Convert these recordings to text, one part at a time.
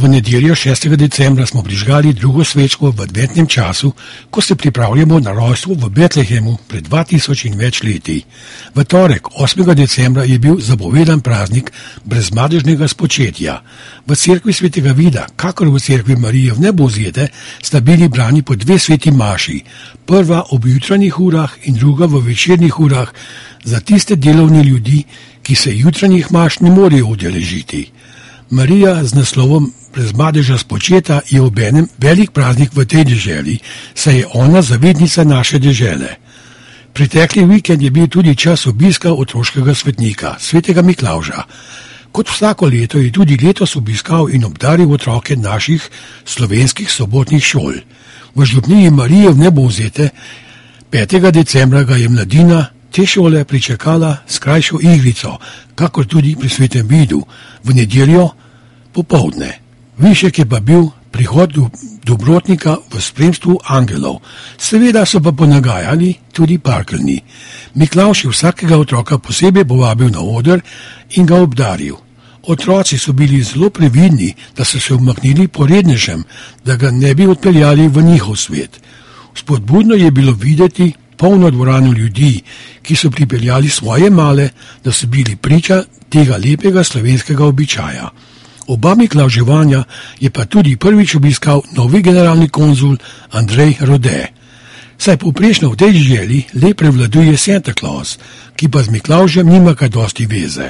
V nedeljo 6. decembra smo prižgali drugo svečko v adventnem času, ko se pripravljamo na rojstvo v Betlehemu pred 2000 in več leti. V torek 8. decembra je bil zapovedan praznik brezmadežnega spočetja. V cerkvi svetega Vida, kakor v cerkvi Marije v Nebovzete, sta bili brani po dve sveti maši, prva ob jutranjih urah in druga v večernih urah za tiste delovne ljudi, ki se jutranjih maš ne morejo udeležiti. Marija z naslovom brezmadeža spočeta je obenem velik praznik v tej deželi, saj je ona zavednica naše dežele. Pretekli vikend je bil tudi čas obiska otroškega svetnika, svetega Miklavža. Kot vsako leto je tudi letos obiskal in obdaril otroke naših slovenskih sobotnih šol. V župniji Marije v Nebovzete 5. decembra ga je mladina te šole pričakala s krajšo igrico, kakor tudi pri svetem Vidu, v nedeljo popoldne. Višek je pa bil prihod dobrotnika v spremstvu angelov. Seveda so pa ponagajali tudi parkeljni. Miklavž je vsakega otroka posebej povabil na oder in ga obdaril. Otroci so bili zelo previdni, da so se umaknili porednežem, da ga ne bi odpeljali v njihov svet. Spodbudno je bilo videti polno dvorano ljudi, ki so pripeljali svoje male, da so bili priča tega lepega slovenskega običaja. Oba Miklavževanja je pa tudi prvič obiskal novi generalni konzul Andrej Rode. Saj povprečno v tej deželi le prevladuje Santa Claus, ki pa z Miklavžem nima kaj dosti veze.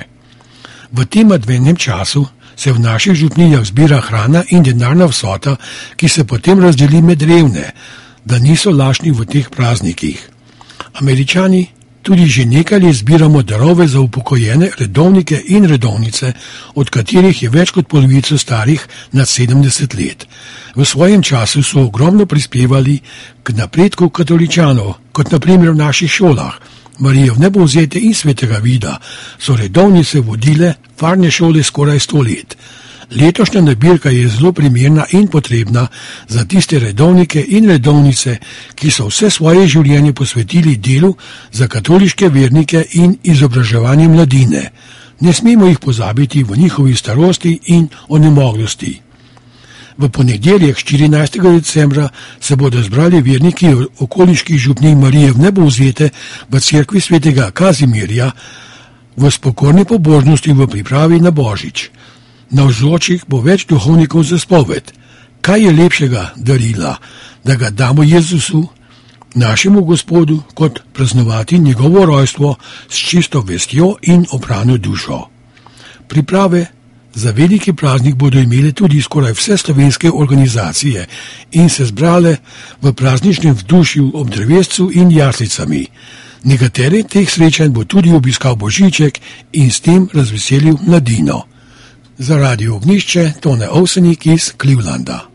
V tem adventnem času se v naših župnijah zbira hrana in denarna vsota, ki se potem razdeli med revne, da niso lažni v teh praznikih. Američani tudi že nekaj let zbiramo darove za upokojene redovnike in redovnice, od katerih je več kot polovico starih nad 70 let. V svojem času so ogromno prispevali k napredku katoličanov, kot naprimer v naših šolah. Marije v Nebovzete in svetega Vida so redovnice vodile farne šole skoraj 100 let. Letošnja nabirka je zelo primerna in potrebna za tiste redovnike in redovnice, ki so vse svoje življenje posvetili delu za katoliške vernike in izobraževanje mladine. Ne smemo jih pozabiti v njihovi starosti in onemoglosti. V ponedeljek 14. decembra se bodo zbrali verniki okoliških župnij Marije v Nebovzete v cerkvi svetega Kazimirja v spokorni pobožnosti v pripravi na Božič. Navzočih bo več duhovnikov za spoved. Kaj je lepšega darila, da ga damo Jezusu, našemu Gospodu, kot praznovati njegovo rojstvo s čisto vestjo in oprano dušo. Priprave za veliki praznik bodo imele tudi skoraj vse slovenske organizacije in se zbrale v prazničnem vzdušju ob drevescu in jaslicami. Nekatere teh srečanj bo tudi obiskal Božiček in s tem razveselil mladino. Za Radio Ognjišče Tone Ovsenik iz Clevelanda.